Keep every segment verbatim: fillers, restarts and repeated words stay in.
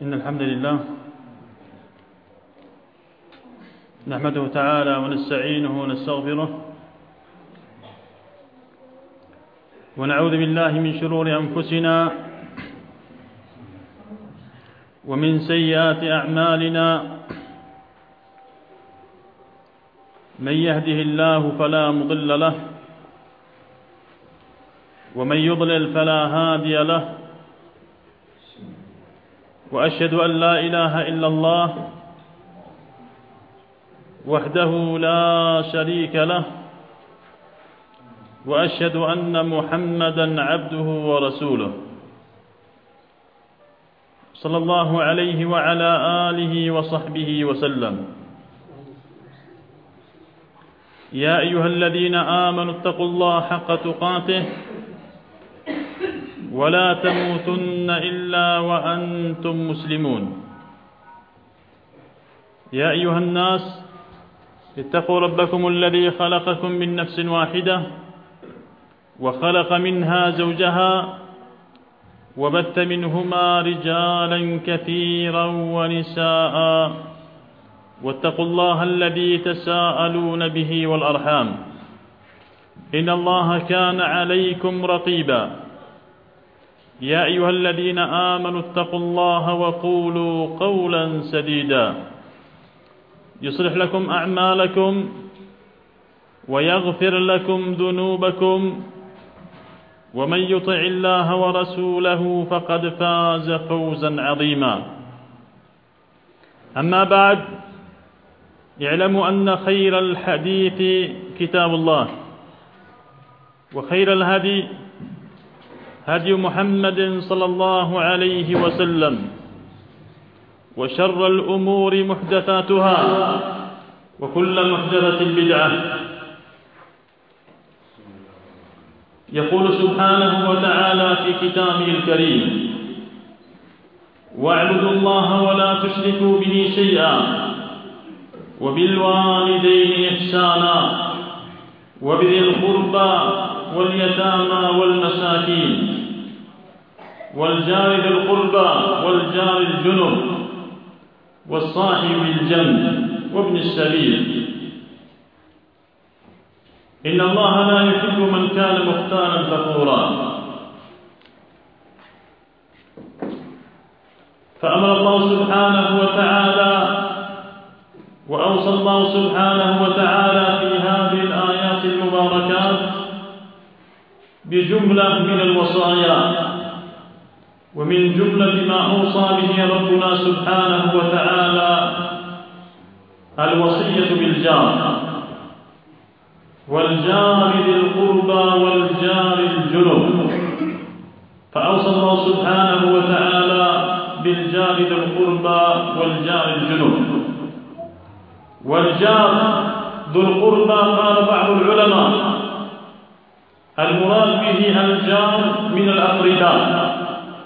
إن الحمد لله نحمده تعالى ونستعينه ونستغفره ونعوذ بالله من شرور أنفسنا ومن سيئات أعمالنا. من يهده الله فلا مضل له ومن يضلل فلا هادي له، وأشهد أن لا إله إلا الله وحده لا شريك له، وأشهد أن محمدا عبده ورسوله صلى الله عليه وعلى آله وصحبه وسلم. يا أيها الذين آمنوا اتقوا الله حق تقاته ولا تموتن إلا وأنتم مسلمون. يا أيها الناس اتقوا ربكم الذي خلقكم من نفس واحدة وخلق منها زوجها وبث منهما رجالا كثيرا ونساء، واتقوا الله الذي تساءلون به والأرحام إن الله كان عليكم رقيبا. يا أيها الذين آمنوا اتقوا الله وقولوا قولا سديدا يصلح لكم أعمالكم ويغفر لكم ذنوبكم، ومن يطع الله ورسوله فقد فاز فوزا عظيما. أما بعد، اعلموا أن خير الحديث كتاب الله، وخير الهدي هدي محمد صلى الله عليه وسلم، وشر الأمور محدثاتها وكل محدثة بدعة. يقول سبحانه وتعالى في كتابه الكريم: واعبدوا الله ولا تشركوا به شيئا وبالوالدين إحسانا وبذي القربى واليتامى والمساكين والجار ذي القربى والجار الجنب والصاحب بالجنب وابن السبيل، إن الله لا يحب من كان مختالا فخورا. فأمر الله سبحانه وتعالى وأوصى الله سبحانه وتعالى في هذه الآيات المباركات بجملة من الوصايا، ومن جملة ما أوصى به ربنا سبحانه وتعالى الوصية بالجار، والجار ذي القربى والجار الجنب. فأوصى الله سبحانه وتعالى بالجار ذي القربى والجار الجنب. والجار ذو القربى قال بعض العلماء المراد به الجار من الأقرباء،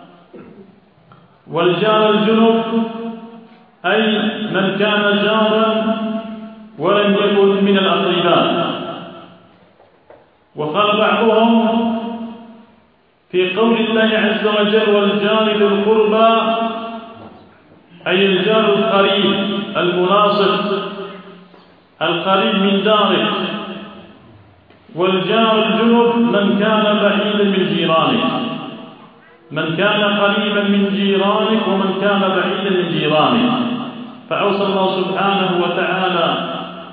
والجار الجنب أي من كان جارا ولم يكن من الأقرباء. وقال بعضهم في قول الله عز وجل: والجار ذو القربى أي الجار القريب الملاصق القريب من داره، والجار الجنب من كان بعيدا من جيرانه، من كان قريبا من جيرانك ومن كان بعيدا من جيرانك. فأوصى الله سبحانه وتعالى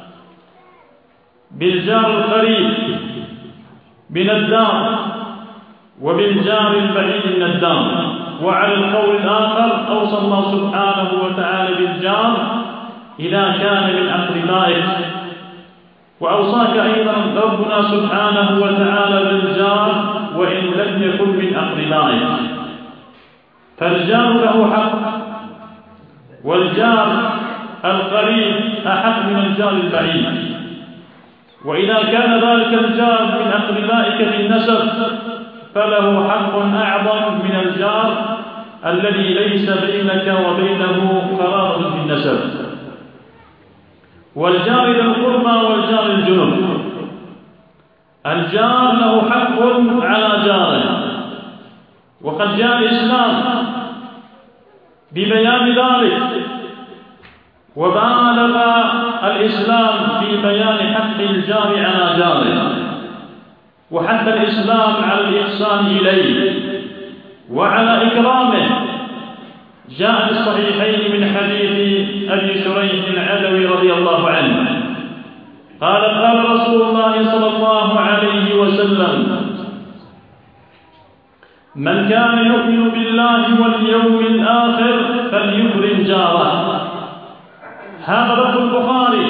بالجار القريب من الدار وبالجار البعيد من الدار. وعلى القول الآخر أوصى الله سبحانه وتعالى بالجار إذا كان من أقربائك. وأوصاك أيضا ربنا سبحانه وتعالى بالجار وإن لم يكن من أقربائك. فالجار له حق، والجار القريب أحق من الجار البعيد. وإذا كان ذلك الجار من أقربائك في النسب فله حق أعظم من الجار الذي ليس بينك وبينه قرابة في النسب. والجار ذي القربى والجار الجنب، الجار له حق على جاره. وقد جاء الإسلام ببيان ذلك، وبالغ الإسلام في بيان حق الجار على جاره، وحث الإسلام على الإحسان إليه وعلى إكرامه. جاء في الصحيحين من حديث أبي شريح العدوي رضي الله عنه قال قال رسول الله صلى الله عليه وسلم: من كان يؤمن بالله واليوم الآخر فليكرم جاره. هذا لفظ البخاري.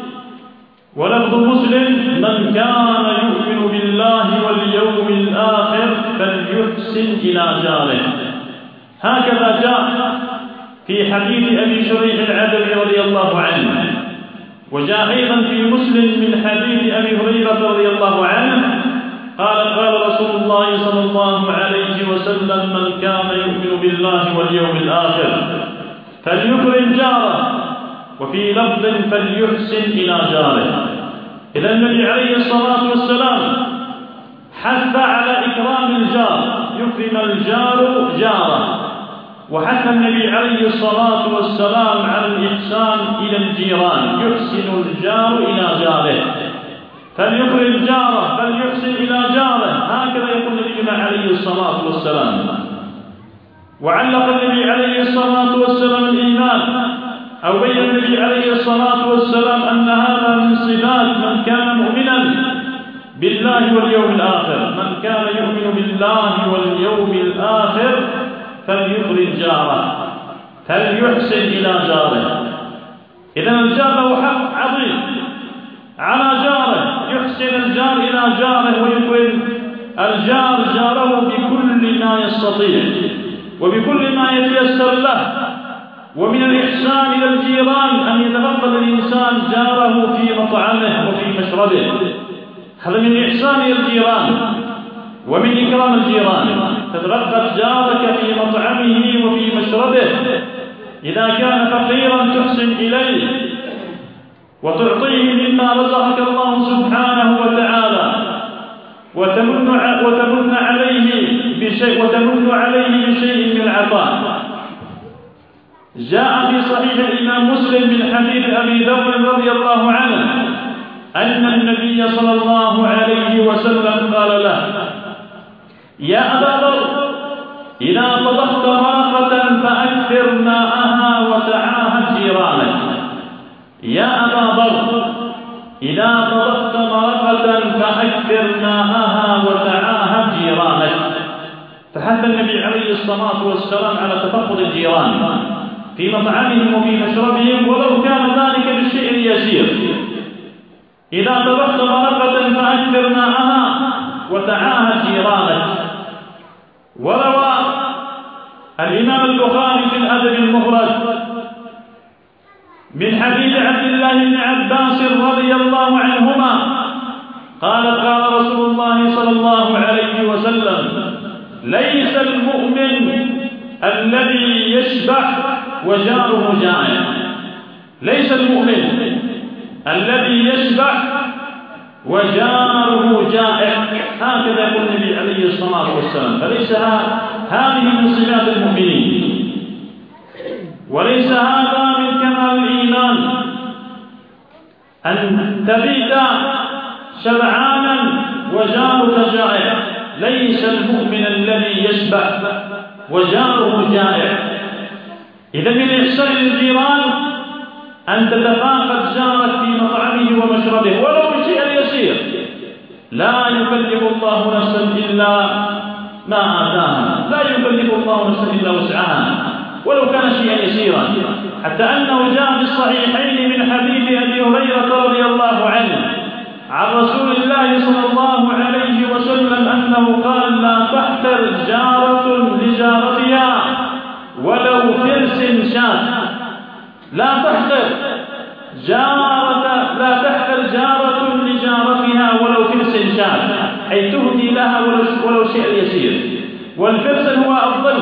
ولفظ مسلم: من كان يؤمن بالله واليوم الآخر فليحسن إلى جاره. هكذا جاء في حديث أبي شريح العدوي رضي الله عنه. وجاء أيضا في مسلم من حديث أبي هريرة رضي الله عنه قال قال رسول الله صلى الله عليه وسلم: من كان يؤمن بالله واليوم الآخر فليكرم جاره. وفي لفظ: فليحسن إلى جاره. إذا النبي عليه الصلاة والسلام حث على إكرام الجار، يكرم الجار جاره. وحث النبي عليه الصلاة والسلام على الإحسان إلى الجيران، يحسن الجار إلى جاره. فليكرم جاره، فليحسن إلى جاره، هكذا يقول نبينا عليه الصلاة والسلام. وعلق النبي عليه الصلاة والسلام الإيمان، أو بين النبي عليه الصلاة والسلام أن هذا من صفات من كان مؤمنا بالله واليوم الآخر. من كان يؤمن بالله واليوم الآخر فليكرم جاره، فليحسن إلى جاره. إذن الجار له حق عظيم على جاره، يحسن الجار إلى جاره ويكرم الجار جاره بكل ما يستطيع وبكل ما يتيسر له. ومن الإحسان إلى الجيران أن يتفضل الإنسان جاره في مطعمه وفي مشربه، هذا من الإحسان إلى الجيران ومن إكرام الجيران. تترقب جارك في مطعمه وفي مشربه، إذا كان فقيرا تحسن إليه وتعطيه مما رزقك الله سبحانه وتعالى، وتمن وتمن عليه بشيء وتمن عليه بشيء من العطاء. جاء في صحيح الإمام مسلم من حديث أبي ذر رضي الله عنه أن النبي صلى الله عليه وسلم قال له: يا أبا ذر، إذا طبخت مرقة فأكثر ماءها وتعاهد جيرانك. يا أبا ذر، إذا طبخت مرقة فأكثر ماءها وتعاهد جيرانك. فحث النبي عليه الصلاة والسلام على تفقد الجيران في مطعمهم وفي مشربهم، ولو كان ذلك بالشيء اليسير. إذا طبخت مرقة فأكثر ماءها وتعاهد جيرانك. وروى الإمام البخاري في الأدب المفرد من حديث عبد الله بن عباس رضي الله عنهما قال قال رسول الله صلى الله عليه وسلم: ليس المؤمن الذي يشبع وجاره جائع. ليس المؤمن الذي يشبع وجاره جائع، هكذا يقول النبي عليه الصلاة والسلام. فليس هذه من صفات المؤمنين، وليس هذا من كمال الإيمان أن تبيت شبعانا وجارك جائع. ليس المؤمن الذي يشبع وجاره جائع. إذا من إحسان الجيران أن تتفاقد جارك في مطعمه ومشربه ولو بالشيء اليسير. لا يكلف الله نفسا إلا ما آتاها، لا يكلف الله نفسا إلا وسعها ولو كان شيئا يسيرا. حتى أنه جاء في الصحيحين من حديث أبي هريرة رضي الله عنه عن رسول الله صلى الله عليه وسلم أنه قال: لا تحقر جارة لجارتها ولو فرس شاة. لا تحقر جارة لا تحقر جارة لجارتها ولو فرس شاة، أي تهدي لها ولو شيء يسير. والفرس هو أفضل،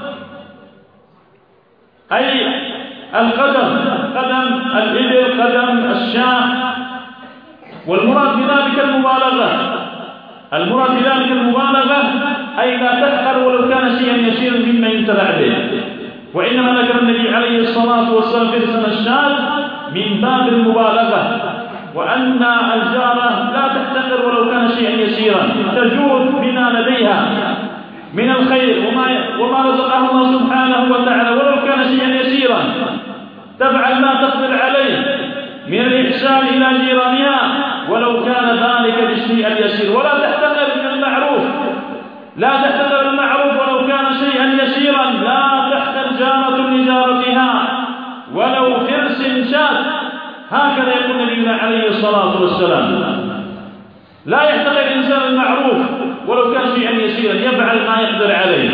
أي القدم، قدم الإبل، قدم الشاة. والمراد بذلك المبالغة، المراد بذلك المبالغة أي لا تحقر ولو كان شيئا يسيرا مما ينتفع به. وإنما ذكر النبي عليه الصلاة والسلام في لسان الشاذ من باب المبالغة، وأن الجارة لا تحتقر ولو كان شيئا يسيرا، تجود بما لديها من الخير وما وما رزقها الله سبحانه وتعالى ولو كان شيئا يسيرا، تفعل ما تقدر عليه من الإحسان إلى جيرانها ولو كان ذلك بالشيء اليسير، ولا تحتقر من المعروف، لا تحتقر المعروف ولو كان شيئا يسيرا، لا تحتل جارة لجارتها ولو فرس شاة. هكذا يقول نبينا عليه الصلاة والسلام. لا يحتقر الإنسان المعروف ولو كان شيئا يسيرا، يفعل ما يقدر عليه.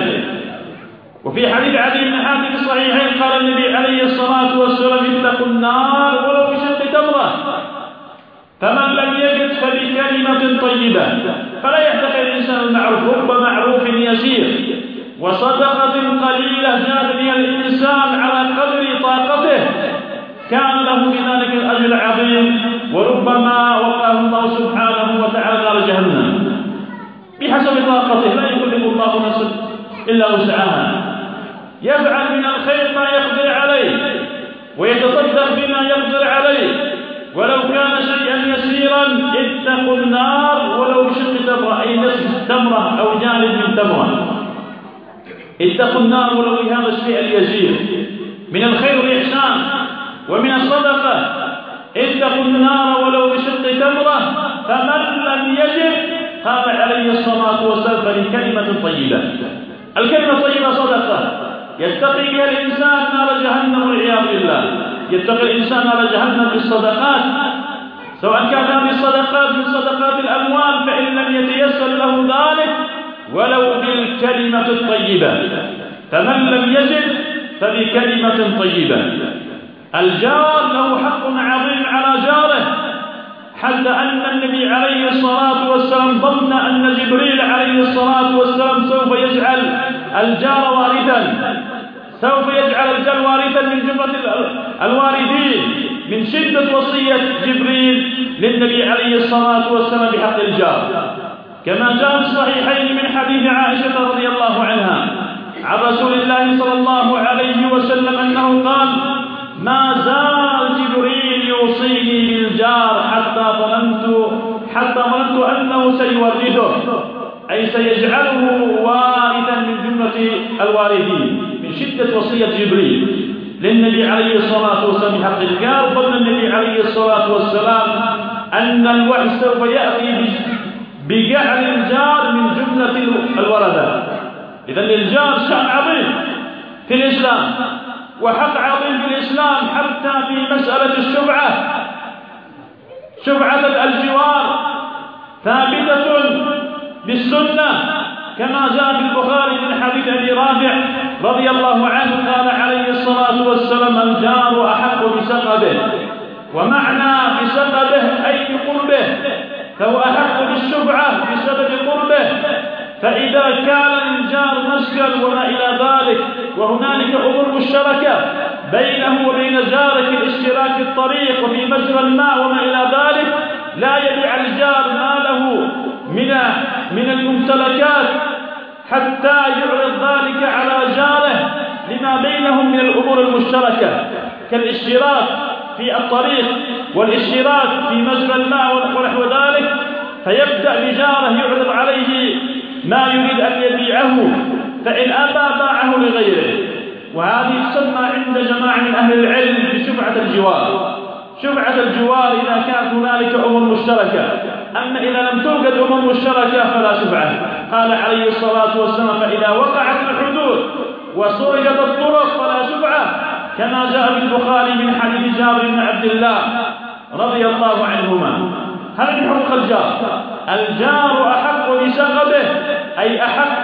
وفي حديث عدي بن حاتم في الصحيحين قال النبي عليه الصلاة والسلام: اتقوا النار ولو بشق تمرة، فمن لم يجد فبكلمة طيبة. فلا يحتقر الإنسان المعروف، رب معروف يسير وصدقة قليلة جاءت بها الإنسان على قدر طاقته كان له بذلك الأجر العظيم، وربما وقاه الله سبحانه وتعالى نار جهنم بحسب طاقته، لا يكلف الله نفسا إلا وسعها. يفعل من الخير ما يقدر عليه ويتصدق بما يقدر عليه ولو كان شيئا يسيرا. اتقوا النار ولو بشق تمرة، أي نصف تمرة أو جانب من تمرة. اتقوا النار ولو بهذا الشيء اليسير من الخير والإحسان ومن الصدقة. اتقوا النار ولو بشق تمرة، فمن لم يجد قال عليه الصلاة والسلام: فلكلمة طيبة. الكلمة الطيبة صدقة يتقي بها الإنسان نار جهنم والعياذ بالله. يتقي الإنسان نار جهنم بالصدقات، سواء كان هذه الصدقات من صدقات الأموال فإن لم يتيسر له ذلك ولو بالكلمة الطيبة. فمن لم يجد فبكلمة طيبة. الجار له حق عظيم على جاره، حتى أن النبي عليه الصلاة والسلام ظن أن جبريل عليه الصلاة والسلام سوف يجعل الجار وارثا، سوف يجعل الجار وارثا من جملة الواردين من شدة وصية جبريل للنبي عليه الصلاة والسلام بحق الجار، كما جاء في الصحيحين من حديث عائشة رضي الله عنها عن رسول الله صلى الله عليه وسلم أنه قال: ما زال جبريل يوصيني بالجار حتى ظننت حتى ظننت أنه سيورثه، أي سيجعله وارثا من جملة الوارثين من شدة وصية جبريل للنبي عليه الصلاة والسلام بحق الجار. ظن النبي عليه الصلاة والسلام أن الوحي سوف يأتي بجعل الجار من جملة الورثة. إذن الجار شأن عظيم في الإسلام وحق عظيم في الإسلام، حتى في مسألة الشفعة. شفعة الجوار ثابتة بالسنة كما جاء في البخاري من حديث أبي رافع رضي الله عنه قال عليه الصلاة والسلام: الجار أحق بسقبه. ومعنى بسقبه أي بقربه، فهو أحق بالشفعة بسبب قربه. فإذا كان الجار مسكن وما إلى ذلك وهنالك أمور مشتركة بينه وبين جاره في الاشتراك في الطريق وفي مجرى الماء وما إلى ذلك، لا يبيع الجار ماله من من الممتلكات حتى يعرض ذلك على جاره لما بينهم من الأمور المشتركة كالاشتراك في الطريق والاشتراك في مجرى الماء ونحو ذلك، فيبدأ بجاره يعرض عليه ما يريد أن يبيعه، فإن أبى باعه لغيره. وهذه تسمى عند جماعة من أهل العلم بشفعة الجوار. شفعة الجوار إذا كانت هنالك أمور مشتركة، أما إذا لم توجد أمور مشتركة فلا شفعة. قال عليه الصلاة والسلام: فإذا وقعت الحدود وسرقت الطرق فلا شفعة، كما جاء في البخاري من حديث جابر بن عبد الله رضي الله عنهما. هذا من حقوق الجار. الجار أحق بسببه، أي أحق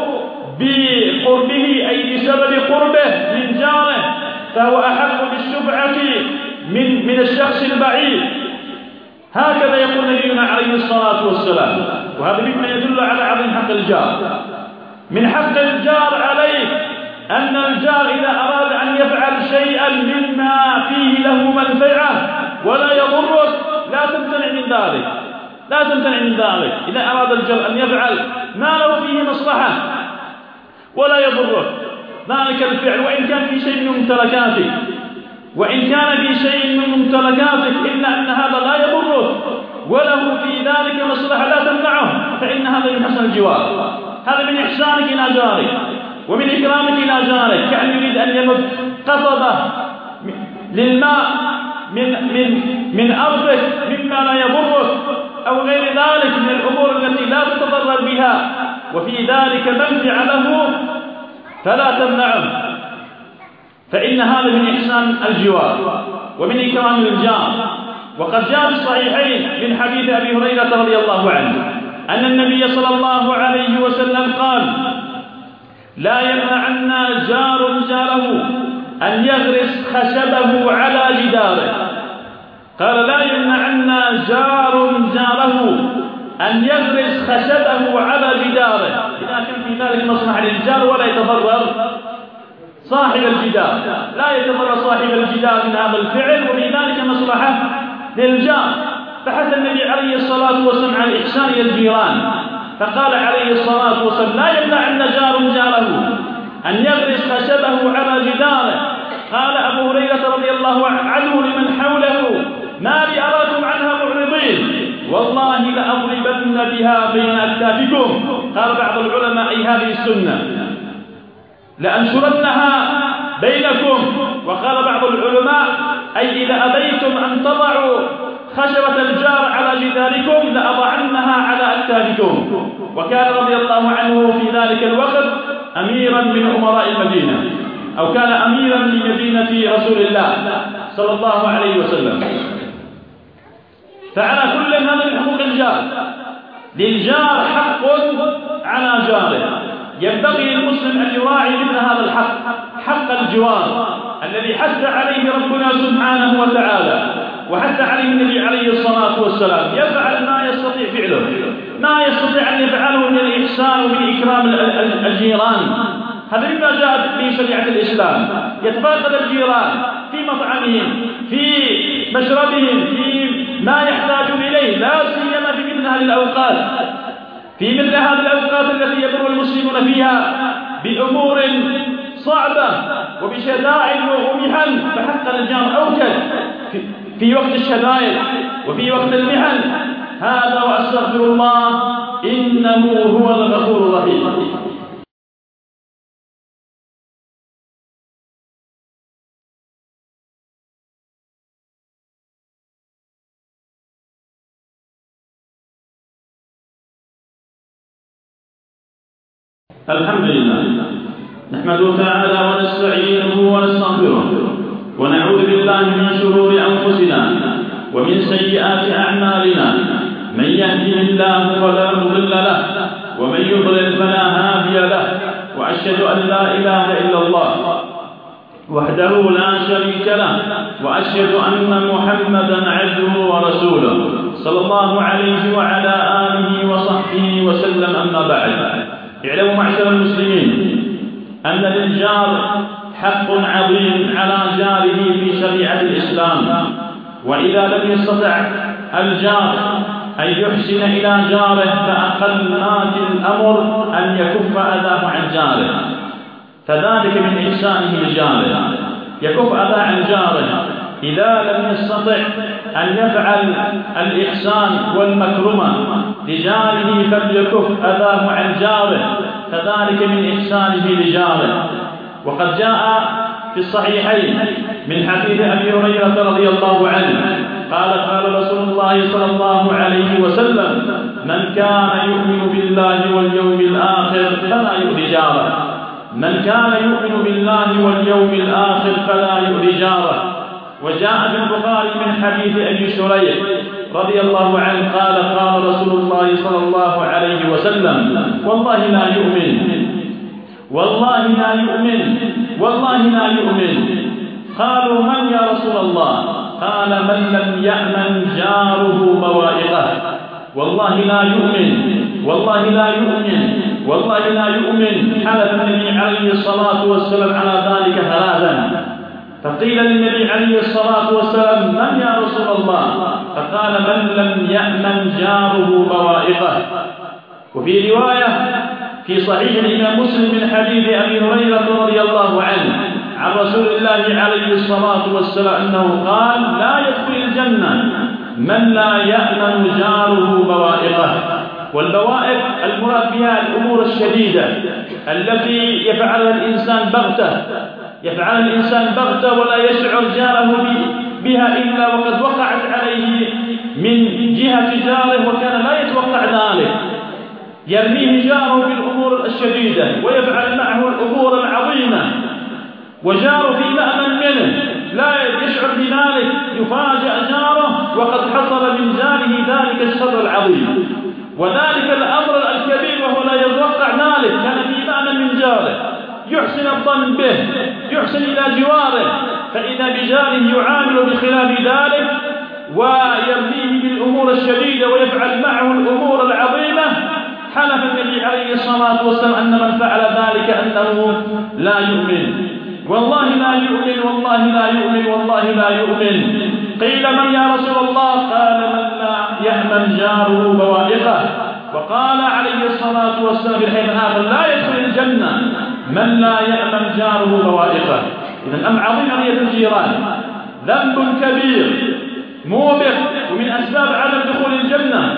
بقربه، أي بسبب قربه من جاره، فهو أحق بالشفعة من من الشخص البعيد. هكذا يقول نبينا عليه الصلاة والسلام. وهذا مما يدل على عظيم حق الجار. من حق الجار عليك أن الجار إذا أراد أن يفعل شيئا مما فيه له منفعة ولا يضرك لا تمتنع من ذلك، لا تمتنع من ذلك. إذا أراد الجار أن يفعل ما له فيه مصلحة ولا يضرك ذلك الفعل وإن كان في شيء من ممتلكاتك وإن كان في شيء من ممتلكاتك إلا أن هذا لا يضرك وله في ذلك مصلحة لا تمنعه، فإن هذا من حسن الجوار، هذا من إحسانك إلى جارك ومن إكرامك إلى جارك. كأن يريد أن يمد قصبة للماء من من من أرضك مما لا يضرك أو غير ذلك من الأمور التي لا تتضرر بها وفي ذلك منفعة له فلا تمنعه، فإن هذا من إحسان الجوار ومن إكرام الجار. وقد جاء في الصحيحين من حديث أبي هريرة رضي الله عنه أن النبي صلى الله عليه وسلم قال: لا يمنعن جار جاره أن يغرس خشبه على جداره. قال: لا يمنعن جار جاره أن يغرس خشبه على جداره، إذا كان في ذلك مصلحة للجار ولا يتضرر صاحب الجدار، لا يتضرر صاحب الجدار من هذا الفعل وفي ذلك مصلحة للجار. فحث النبي عليه الصلاة والسلام على الإحسان إلى الجيران، فقال عليه الصلاة والسلام: لا يمنعن جار جاره أن يغرس خشبه على جداره. قال أبو هريرة رضي الله عنه لمن حوله: ما لي أراكم عنها معرضين، والله لأضربن بها بين أكتافكم. قال بعض العلماء: أي هذه السنة لأنشرنها بينكم. وقال بعض العلماء: أي إذا أبيتم أن تضعوا خشبة الجار على جداركم لأضعنها على أكتافكم. وكان رضي الله عنه في ذلك الوقت أميرا من أمراء المدينة، أو كان أميرا في مدينة رسول الله صلى الله عليه وسلم. فعلى كل هذا من حقوق الجار، للجار حق على جاره، ينبغي للمسلم أن يراعي مثل هذا الحق، حق الجوار الذي حث عليه ربنا سبحانه وتعالى وحث عليه النبي عليه الصلاة والسلام. يفعل ما يستطيع فعله، ما يستطيع أن يفعله من الإحسان ومن إكرام الجيران. هذا مما جاء في شريعة الإسلام. يتفاقد الجيران في مطعمهم، في مشربهم، في ما يحتاجون إليه، لا سيما في مثل هذه الأوقات، في مثل هذه الأوقات التي يمر المسلمون فيها بأمور صعبة وبشدائد ومحن، فحق الجار أوكد في وقت الشدائد وفي وقت المحن. هذا وأستغفر الله إنه هو الغفور الرحيم. الحمد لله نحمده تعالى ونستعينه ونستغفره ونعوذ بالله من شرور أنفسنا ومن سيئات أعمالنا. من يهده الله فلا مضل له ومن يضلل فلا هادي له، وأشهد أن لا إله إلا الله وحده لا شريك له، وأشهد أن محمدا عبده ورسوله صلى الله عليه وعلى آله وصحبه وسلم. أما بعد، اعلموا معشر المسلمين أن للجار حق عظيم على جاره في شريعة الإسلام. وإذا لم يستطع الجار أن يحسن إلى جاره فأقل ما في الأمر أن يكف أذاه عن جاره، فذلك من إحسانه لجاره. يكف أذاه عن جاره. إذا لم يستطع أن يفعل الإحسان والمكرمة لجاره فليكف أذاه عن جاره، فذلك من إحسانه لجاره. وقد جاء في الصحيحين من حديث أبي هريرة رضي الله عنه قال: قال رسول الله صلى الله عليه وسلم: من كان يؤمن بالله واليوم الآخر فلا يؤذي جاره. من كان يؤمن بالله واليوم الآخر فلا يؤذي جاره. وجاء في البخاري من حديث أبي شريح رضي الله عنه قال: قال رسول الله صلى الله عليه وسلم: والله لا يؤمن، والله لا يؤمن، والله لا يؤمن. قالوا: من يا رسول الله؟ قال: من لم يأمن جاره بوائقه. والله لا يؤمن، والله لا يؤمن، والله لا يؤمن. حلف النبي عليه الصلاة والسلام على ذلك ثلاثا. فقيل للنبي عليه الصلاة والسلام: من يا رسول الله؟ فقال: من لم يأمن جاره بوائقه. وفي رواية: في صحيح الإمام مسلم من حديث أبي هريرة رضي الله عنه عن رسول الله عليه الصلاة والسلام أنه قال: لا يدخل الجنة من لا يأمن جاره بوائقه. والبوائق المراد بها الأمور الشديدة التي يفعلها الإنسان بغتة يفعلها الإنسان بغتة ولا يشعر جاره بها إلا وقد وقعت عليه من جهة جاره وكان لا يتوقع ذلك. يرميه جاره بالأمور الشديدة ويفعل معه الأمور العظيمة وجاره في مأمن منه، لا يشعر بذلك، يفاجأ جاره وقد حصل من جاره ذلك الشر العظيم وذلك الأمر الكبير وهو لا يتوقع ذلك. كان في مأمن من جاره، يحسن الظن به، يحسن إلى جواره، فإذا بجاره يعامل بخلاف ذلك ويرميه بالأمور الشديدة ويفعل معه الأمور العظيمة. حلف النبي عليه الصلاة والسلام أن من فعل ذلك أنه لا يؤمن، والله لا يؤمن، والله لا يؤمن، والله لا يؤمن. قيل: من يا رسول الله؟ قال: من لا يأمن جاره بوائقه. وقال عليه الصلاة والسلام في الحديث الآخر: لا يدخل الجنة من لا يأمن جاره بوائقه. إذن أمر عظيم قضية الجيران، ذنب كبير موبق ومن أسباب عدم دخول الجنة.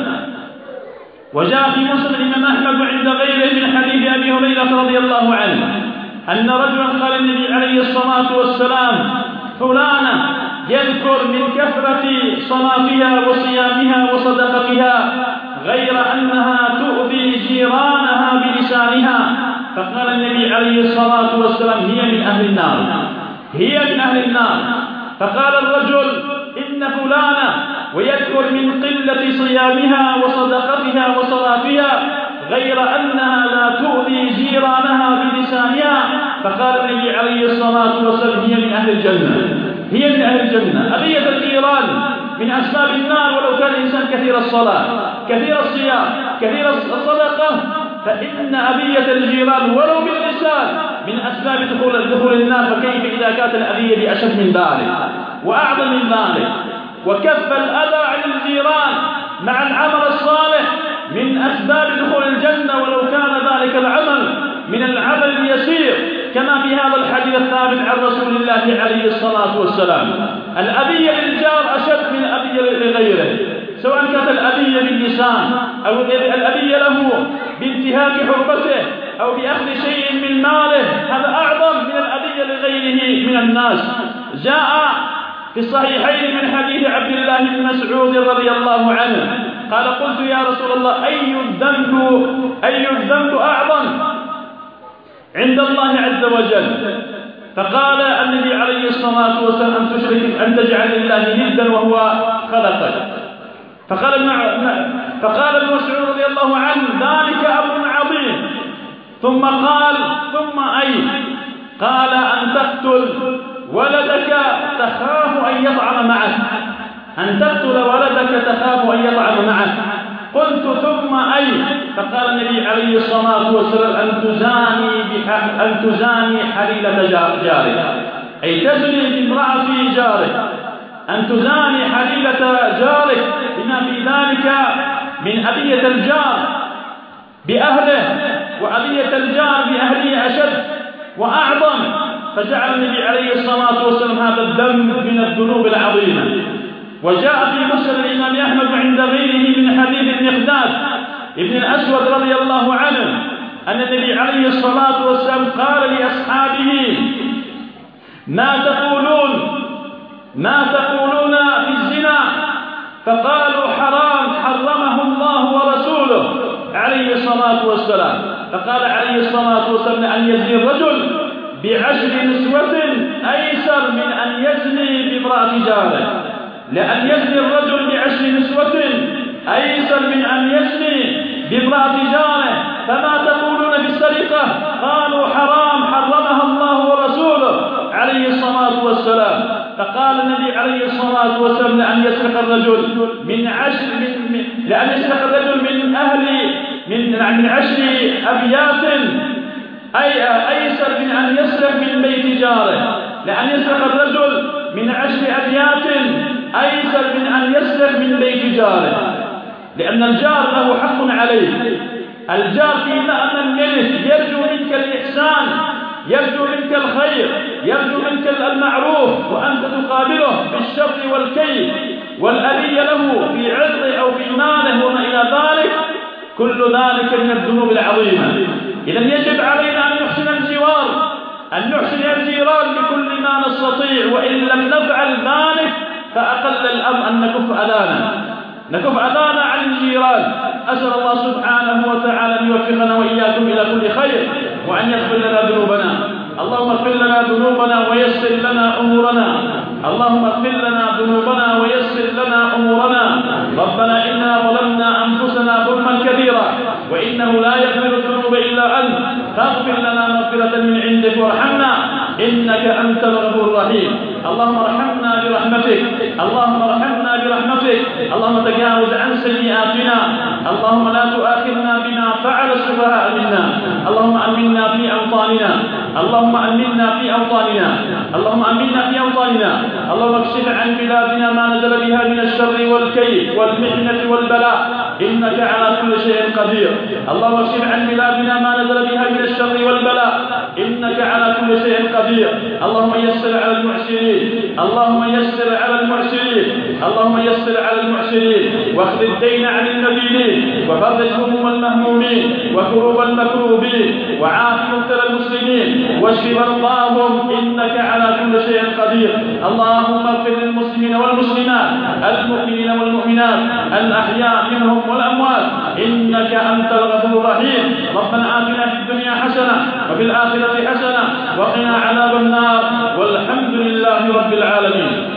وجاء في مسند الإمام أحمد وعند غيره من حديث أبي هريرة رضي الله عنه أن رجلا قال النبي عليه الصلاة والسلام: فلانة يذكر من كثرة صلاتها وصيامها وصدقتها غير أنها تؤذي جيرانها بلسانها. فقال النبي عليه الصلاة والسلام: هي من أهل النار، هي من أهل النار. فقال الرجل: إن فلانة ويذكر من قلة صيامها وصدقتها وصلاتها غير أنها لا تؤذي جيرانها بلسانها. فقال النبي عليه الصلاة والسلام: هي من أهل الجنة، هي من أهل الجنة. أذية الجيران من أسباب النار، ولو كان الإنسان كثير الصلاة كثير الصيام كثير الصدقة، فإن أذية الجيران ولو باللسان من أسباب دخول دخول النار. فكيف إذا كانت الأذية بأشد من ذلك وأعظم من ذلك؟ وكف الأذى عن الجيران مع العمل الصالح من أسباب دخول الجنة، ولو كان ذلك العمل من العمل اليسير، كما في هذا الحديث الثابت عن رسول الله عليه الصلاة والسلام: الأذية للجار أشد من الأذية لغيره، سواء كانت الأذية باللسان أو الأذية له بانتهاك حرمته أو بأخذ شيء من ماله، هذا أعظم من الأذية لغيره من الناس. جاء في الصحيحين من حديث عبد الله بن مسعود رضي الله عنه قال: قلت يا رسول الله: أي الذنب أي الذنب أعظم عند الله عز وجل؟ فقال النبي عليه الصلاة والسلام: أن تشرك أن تجعل لله ندا وهو خلقك. فقال ابن فقال ابن مسعود رضي الله عنه: ذلك أمر عظيم. ثم قال: ثم أي؟ قال: أن تقتل ولدك تخاف أن يطعم معك، أن تقتل ولدك تخاف أن يطعم معك. قلت: ثم أي؟ فقال النبي عليه الصلاة والسلام: أن تزاني أن تزاني حليلة جارك، أي تزني بامرأة جارك، أن تزاني حليلة جارك، بما في ذلك من أذية الجار بأهله، وأذية الجار بأهله أشد وأعظم. فجعل النبي عليه الصلاة والسلام هذا الذنب من الذنوب العظيمة. وجاء في مسند الإمام أحمد عند غيره من حديث المقداد ابن الأسود رضي الله عنه أن النبي عليه الصلاة والسلام قال لأصحابه: ما تقولون ما تقولون في الزنا؟ فقالوا: حرام حرمه الله ورسوله عليه الصلاة والسلام. فقال عليه الصلاة والسلام: أن يزني الرجل بعشر نسوة أيسر من أن يزني بامرأة جاره، لأن يزني الرجل بعشر نسوة أيسر من أن يزني بامرأة جاره. فما تقولون في السرقة؟ قالوا: حرام حرمها الله ورسوله عليه الصلاة والسلام. فقال النبي عليه الصلاة والسلام: لأن يسرق الرجل من عشر من لأن يسرق الرجل من أهل من من عشر أبيات أي أيسر من أن يسرق من بيت جاره، لأن يسرق الرجل من عشر أبيات أيسر من أن يسرق من بيت جاره، لأن الجار له حق عليه الجار في مأمن منك، يرجو منك الإحسان، يرجو منك الخير، يرجو منك المعروف، وأنت تقابله بالشر والكيد والأذية له في عرضه أو في ماله وما إلى ذلك. كل ذلك من الذنوب العظيمة. إذا يجب علينا أن نحسن الجوار، أن نحسن الجيران بكل ما نستطيع، وإن لم نفعل ذلك فأقل الأمر أن نكف أذانا نكف أذانا عن الجيران. أسأل الله سبحانه وتعالى أن يوفقنا وإياكم إلى كل خير، وأن يغفر لنا ذنوبنا. اللهم اغفر لنا ذنوبنا ويسر لنا أمورنا. اللهم اغفر لنا ذنوبنا ويسر لنا أمورنا. ربنا إنا ظلمنا أنفسنا ظلما كثيرا، وإنه لا يغفر الذنوب إلا أنت، فاغفر لنا مغفرة من عندك وارحمنا إنك أنت الغفور الرحيم. اللهم ارحمنا برحمتك، اللهم ارحمنا برحمتك، اللهم تجاوز عن سيئاتنا، اللهم لا تؤاخذنا بما فعل السفهاء منا. اللهم أمنا في أوطاننا، اللهم أمنا في أوطاننا، اللهم أمنا في أوطاننا. اللهم اكشف عن بلادنا ما نزل بها من الشر والكيد والمحنة والبلاء، إنك على كل شيء قدير. اللهم اكشف عن بلادنا ما نزل بها من الشر والبلاء، إنك على كل شيء قدير. اللهم يسر على المعسرين، اللهم يسر على المعسرين، اللهم يسر على المعسرين، واخذ الدين عن المدينين، وفرج هموم المهمومين وكروب المكروبين، وعاف مبتلى المسلمين، واشف مرضاهم، إنك على كل شيء قدير. اللهم اغفر للمسلمين والمسلمات، المؤمنين والمؤمنات، الأحياء منهم والأموات، إنك أنت الغفور الرحيم. ربنا آتنا في الدنيا حسنة وفي الآخرة حسنة وقنا عذاب النار، والحمد لله رب العالمين.